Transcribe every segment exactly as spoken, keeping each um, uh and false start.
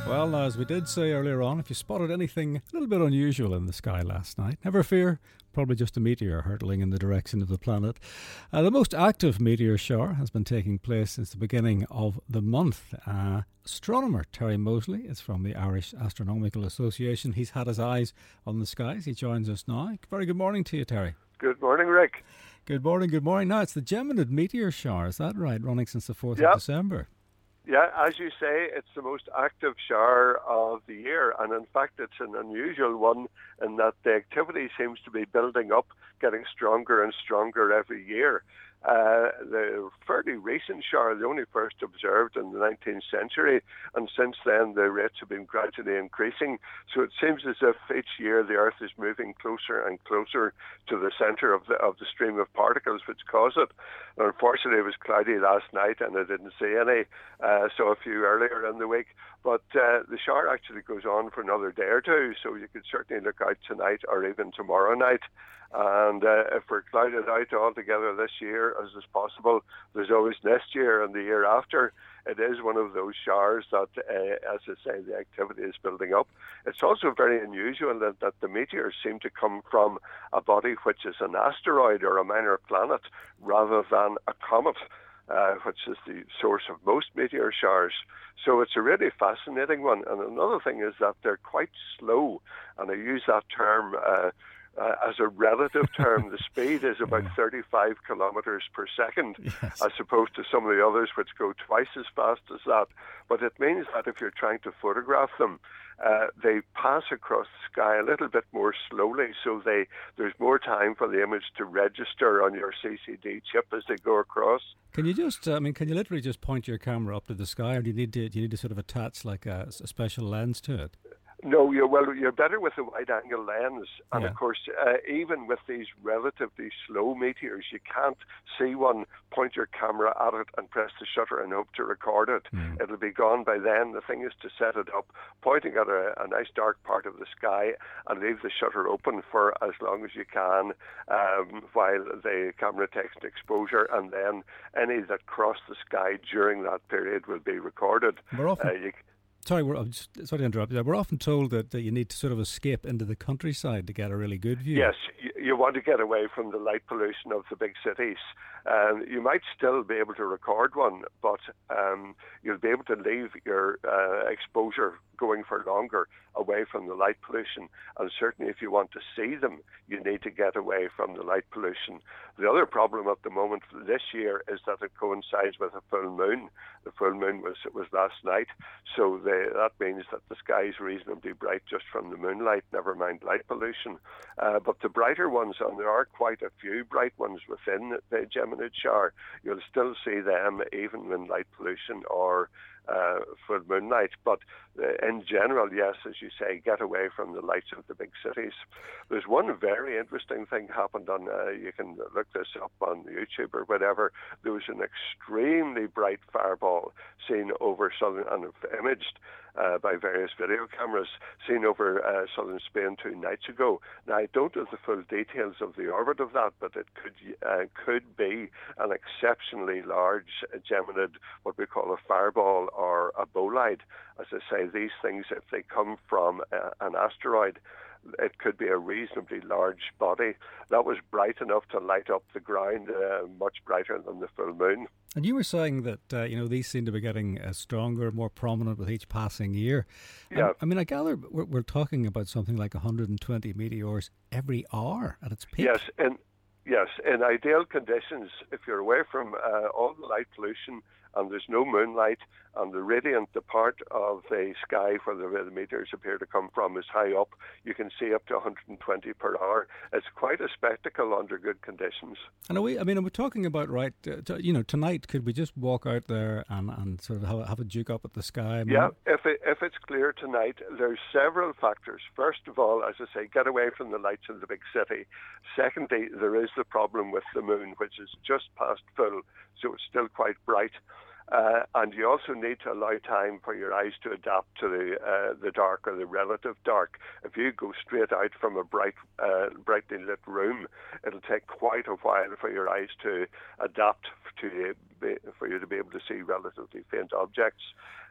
Well, now, as we did say earlier on, if you spotted anything a little bit unusual in the sky last night, never fear, probably just a meteor hurtling in the direction of the planet. Uh, the most active meteor shower has been taking place since the beginning of the month. Uh, astronomer Terry Mosley is from the Irish Astronomical Association. He's had his eyes on the skies. He joins us now. Very good morning to you, Terry. Good morning, Rick. Good morning, good morning. Now, it's the Geminid meteor shower, is that right, running since the fourth yep. of December? Yeah, as you say, it's the most active shower of the year, and in fact it's an unusual one in that the activity seems to be building up, getting stronger and stronger every year. Uh, the fairly recent shower, the only first observed in the nineteenth century, and since then the rates have been gradually increasing. So it seems as if each year the Earth is moving closer and closer to the centre of the of the stream of particles which cause it. And unfortunately, it was cloudy last night, and I didn't see any. Uh, so a few earlier in the week. But uh, the shower actually goes on for another day or two, so you could certainly look out tonight or even tomorrow night. And uh, if we're clouded out altogether this year, as is possible, there's always next year and the year after. It is one of those showers that, uh, as I say, the activity is building up. It's also very unusual that, that the meteors seem to come from a body which is an asteroid or a minor planet rather than a comet. Uh, which is the source of most meteor showers. So it's a really fascinating one. And another thing is that they're quite slow. And I use that term uh, uh, as a relative term. The speed is about yeah. thirty-five kilometers per second, yes. as opposed to some of the others which go twice as fast as that. But it means that if you're trying to photograph them, Uh, they pass across the sky a little bit more slowly, so they there's more time for the image to register on your C C D chip as they go across. Can you just, I mean, can you literally just point your camera up to the sky, or do you need to, do you need to sort of attach like a, a special lens to it? No, you're well. You're better with a wide-angle lens, and yeah. of course, uh, even with these relatively slow meteors, you can't see one, point your camera at it, and press the shutter and hope to record it. Mm. It'll be gone by then. The thing is to set it up, pointing at a, a nice dark part of the sky, and leave the shutter open for as long as you can, um, while the camera takes an exposure, and then any that cross the sky during that period will be recorded. We're often- uh, you, Sorry, we're, I'm just, sorry to interrupt you. We're often told that, that you need to sort of escape into the countryside to get a really good view. Yes, you, you want to get away from the light pollution of the big cities. Um, you might still be able to record one, but um, you'll be able to leave your uh, exposure going for longer away from the light pollution. And certainly if you want to see them, you need to get away from the light pollution. The other problem at the moment this year is that it coincides with a full moon. The full moon was was last night, so the, that means that the sky is reasonably bright just from the moonlight, never mind light pollution. Uh, but the brighter ones, and there are quite a few bright ones within the Geminid shower, you'll still see them even when light pollution or Uh, full moonlight. But uh, in general, yes, as you say, get away from the lights of the big cities. There's one very interesting thing happened on, uh, you can look this up on YouTube or whatever. There was an extremely bright fireball seen over southern, and imaged uh, by various video cameras, seen over uh, southern Spain two nights ago. Now, I don't know the full details of the orbit of that, but it could uh, could be an exceptionally large Geminid, what we call a fireball or a bolide. As I say, these things, if they come from uh, an asteroid, it could be a reasonably large body. That was bright enough to light up the ground, uh, much brighter than the full moon. And you were saying that, uh, you know, these seem to be getting uh, stronger, more prominent with each passing year. Yeah. Um, I mean, I gather we're, we're talking about something like one hundred twenty meteors every hour at its peak. Yes, and yes, in ideal conditions, if you're away from uh, all the light pollution and there's no moonlight, and the radiant, the part of the sky where the, the meteors appear to come from is high up, you can see up to one hundred twenty per hour. It's quite a spectacle under good conditions. And are we, I mean, are we talking about, right, uh, to, you know, tonight, could we just walk out there and, and sort of have, have a duke up at the sky? I mean, yeah, if, it, if it's clear tonight, there's several factors. First of all, as I say, get away from the lights of the big city. Secondly, there is the problem with the moon, which is just past full, so it's still quite bright. Uh, and you also need to allow time for your eyes to adapt to the uh, the dark or the relative dark. If you go straight out from a bright, uh, brightly lit room, it'll take quite a while for your eyes to adapt to for you to be able to see relatively faint objects.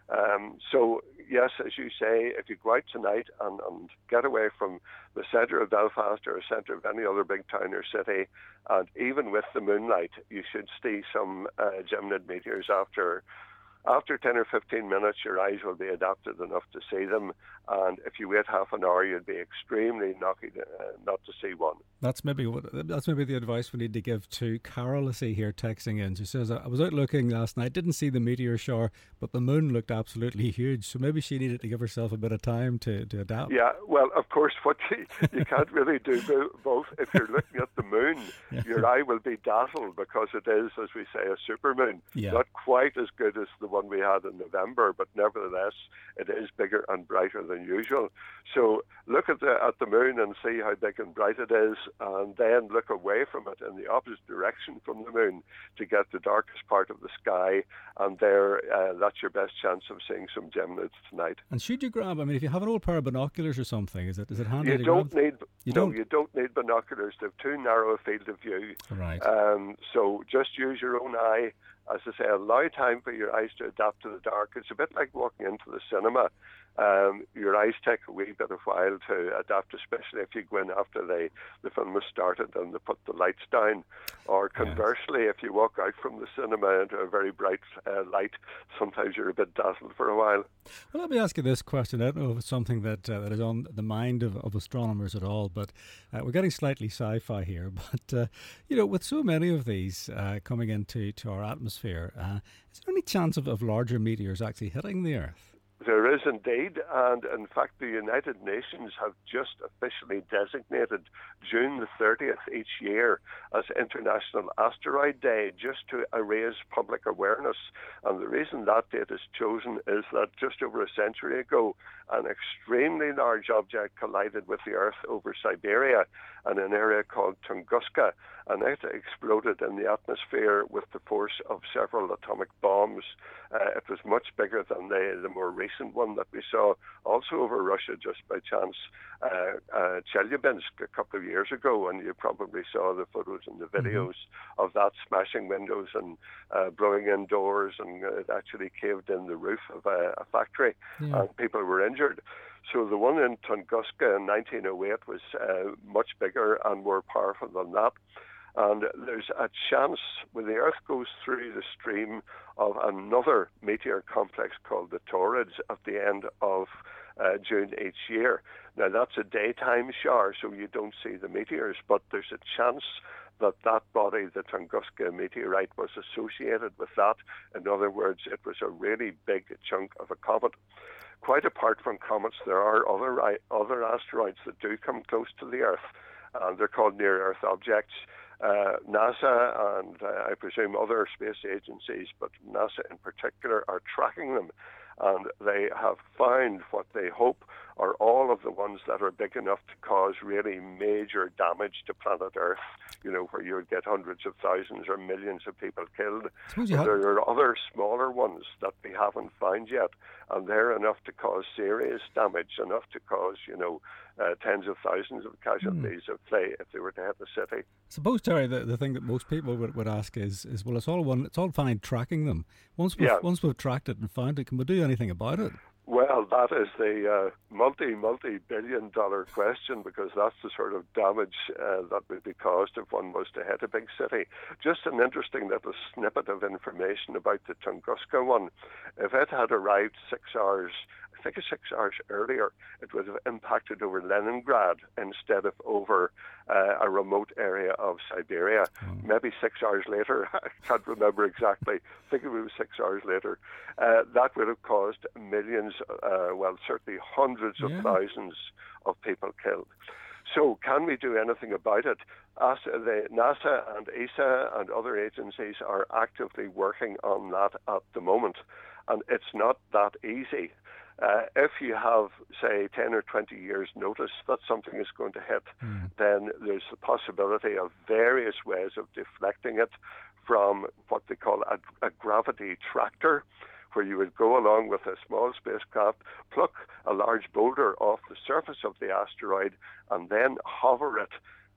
Um, so, yes, as you say, if you go out tonight and, and get away from the centre of Belfast or the centre of any other big town or city, and even with the moonlight, you should see some uh, Geminid meteors after After ten or fifteen minutes, your eyes will be adapted enough to see them. And if you wait half an hour, you'd be extremely lucky to, uh, not to see one. That's maybe what. That's maybe the advice we need to give to Carol. I see here texting in. She says, "I was out looking last night, didn't see the meteor shower, but the moon looked absolutely huge. So maybe she needed to give herself a bit of time to, to adapt." Yeah, well, of course, what you, you can't really do both. If you're looking at the moon, yeah. your eye will be dazzled because it is, as we say, a supermoon. Yeah. Not quite as good as the one we had in November, but nevertheless, it is bigger and brighter than usual. So look at the at the moon and see how big and bright it is, and then look away from it in the opposite direction from the moon to get the darkest part of the sky, and there, uh, that's your best chance of seeing some Geminids tonight. And should you grab, I mean, if you have an old pair of binoculars or something, is it is it handy you to don't grab? Need, you no, don't? you don't need binoculars. They have too narrow a field of view. Right. Um, so just use your own eye. As I say, allow time for your eyes to adapt to the dark. It's a bit like walking into the cinema. Um, your eyes take a wee bit of while to adapt, especially if you go in after they, the film has started and they put the lights down. Or conversely, yes. if you walk out from the cinema into a very bright uh, light, sometimes you're a bit dazzled for a while. Well, let me ask you this question. I don't know if it's something that uh, that is on the mind of, of astronomers at all, but uh, we're getting slightly sci-fi here. But, uh, you know, with so many of these uh, coming into to our atmosphere, uh, is there any chance of, of larger meteors actually hitting the Earth? There is indeed, and in fact the United Nations have just officially designated June the thirtieth each year as International Asteroid Day, just to raise public awareness. And the reason that date is chosen is that just over a century ago, an extremely large object collided with the Earth over Siberia in an area called Tunguska, and it exploded in the atmosphere with the force of several atomic bombs. Uh, it was much bigger than the, the more recent one that we saw also over Russia just by chance, uh, uh, Chelyabinsk a couple of years ago, and you probably saw the photos and the videos mm-hmm. of that smashing windows and uh, blowing in doors, and it actually caved in the roof of a, a factory, yeah. and people were injured. So the one in Tunguska in nineteen oh eight was uh, much bigger and more powerful than that. And there's a chance when the Earth goes through the stream of another meteor complex called the Taurids at the end of uh, June each year. Now, that's a daytime shower, so you don't see the meteors, but there's a chance that that body, the Tunguska meteorite, was associated with that. In other words, it was a really big chunk of a comet. Quite apart from comets, there are other other asteroids that do come close to the Earth, and they're called near-Earth objects. Uh, NASA and uh, I presume other space agencies, but NASA in particular, are tracking them. And they have found what they hope are all of the ones that are big enough to cause really major damage to planet Earth, you know, where you would get hundreds of thousands or millions of people killed. But have... there are other smaller ones that we haven't found yet, and they're enough to cause serious damage, enough to cause, you know, uh, tens of thousands of casualties mm. if they if they were to hit the city. I suppose, Terry, the, the thing that most people would, would ask is, is, well, it's all one, it's all fine tracking them. Once we've, yeah. once we've tracked it and found it, can we do anything about it? Well, that is the uh, multi, multi-billion dollar question, because that's the sort of damage uh, that would be caused if one was to hit a big city. Just an interesting little snippet of information about the Tunguska one. If it had arrived six hours, I think six hours earlier, it would have impacted over Leningrad instead of over uh, a remote area of Siberia. Mm. Maybe six hours later, I can't remember exactly, I think it was six hours later, uh, that would have caused millions, uh, well, certainly hundreds of yeah. thousands of people killed. So can we do anything about it? As the NASA and E S A and other agencies are actively working on that at the moment, and it's not that easy. Uh, if you have, say, ten or twenty years notice that something is going to hit, mm. then there's the possibility of various ways of deflecting it from what they call a, a gravity tractor, where you would go along with a small spacecraft, pluck a large boulder off the surface of the asteroid, and then hover it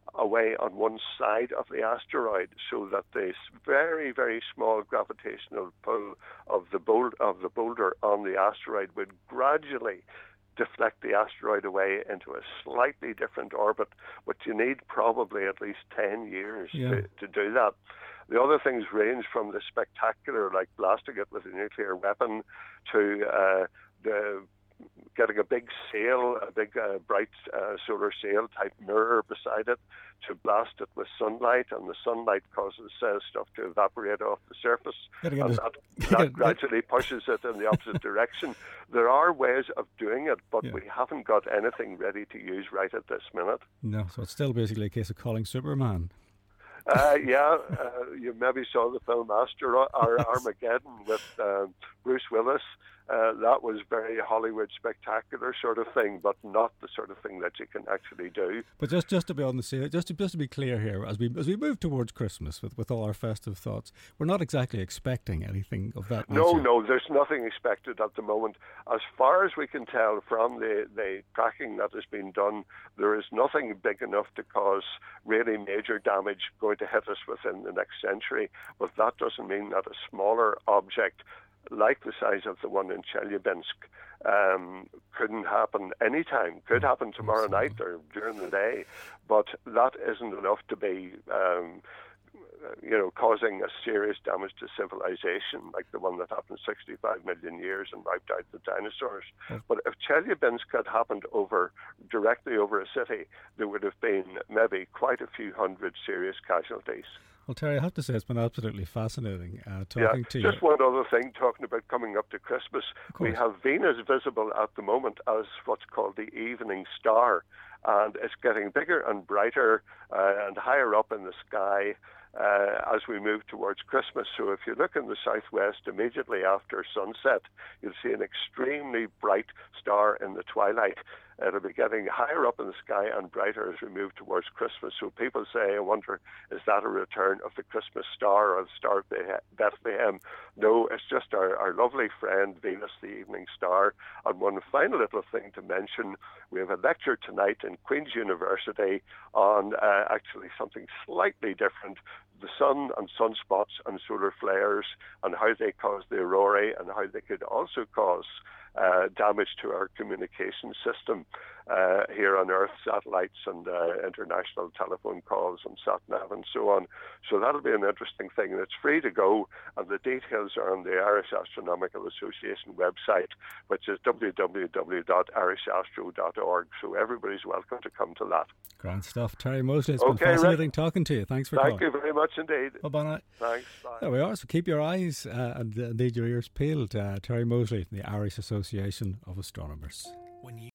away on one side of the asteroid, so that the very, very small gravitational pull of the boulder, of the boulder on the asteroid would gradually deflect the asteroid away into a slightly different orbit, but you need probably at least ten years yeah. to, to do that. The other things range from the spectacular, like blasting it with a nuclear weapon, to uh, the getting a big sail, a big uh, bright uh, solar sail type mirror beside it, to blast it with sunlight, and the sunlight causes uh, stuff to evaporate off the surface, and that, that gradually pushes it in the opposite direction. There are ways of doing it, but yeah. we haven't got anything ready to use right at this minute. No, so it's still basically a case of calling Superman. Uh, yeah, uh, you maybe saw the film Astro- or Armageddon with uh, Bruce Willis. Uh, that was very Hollywood spectacular sort of thing, but not the sort of thing that you can actually do. But just, just to be on the same, just to just to be clear here, as we as we move towards Christmas with, with all our festive thoughts, we're not exactly expecting anything of that nature. No, no, there's nothing expected at the moment. As far as we can tell from the, the tracking that has been done, there is nothing big enough to cause really major damage going to hit us within the next century. But that doesn't mean that a smaller object, like the size of the one in Chelyabinsk, um, couldn't happen anytime. Could happen tomorrow night or during the day, but that isn't enough to be, um, you know, causing a serious damage to civilization, like the one that happened sixty-five million years and wiped out the dinosaurs. Oh. But if Chelyabinsk had happened over directly over a city, there would have been maybe quite a few hundred serious casualties. Well, Terry, I have to say it's been absolutely fascinating uh, talking yeah, to you. Just one other thing, talking about coming up to Christmas. We have Venus visible at the moment as what's called the evening star, and it's getting bigger and brighter uh, and higher up in the sky uh, as we move towards Christmas. So if you look in the southwest immediately after sunset, you'll see an extremely bright star in the twilight. It'll be getting higher up in the sky and brighter as we move towards Christmas. So people say, I wonder, is that a return of the Christmas star or the Star of Bethlehem? No, it's just our, our lovely friend Venus, the evening star. And one final little thing to mention, we have a lecture tonight in Queen's University on uh, actually something slightly different, the sun and sunspots and solar flares and how they cause the aurorae and how they could also cause Uh, damage to our communication system uh, here on Earth, satellites and uh, international telephone calls and sat-nav and so on. So that'll be an interesting thing, and it's free to go, and the details are on the Irish Astronomical Association website, which is w w w dot irish astro dot org. So everybody's welcome to come to that. Grand stuff. Terry Mosley, it's okay, been fascinating Rick. talking to you. Thanks for Thank calling. you very much indeed. Bye-bye now. Thanks. Bye. There we are. So keep your eyes uh, and uh, indeed your ears peeled. Uh, Terry Mosley from the Irish Association of Astronomers. When you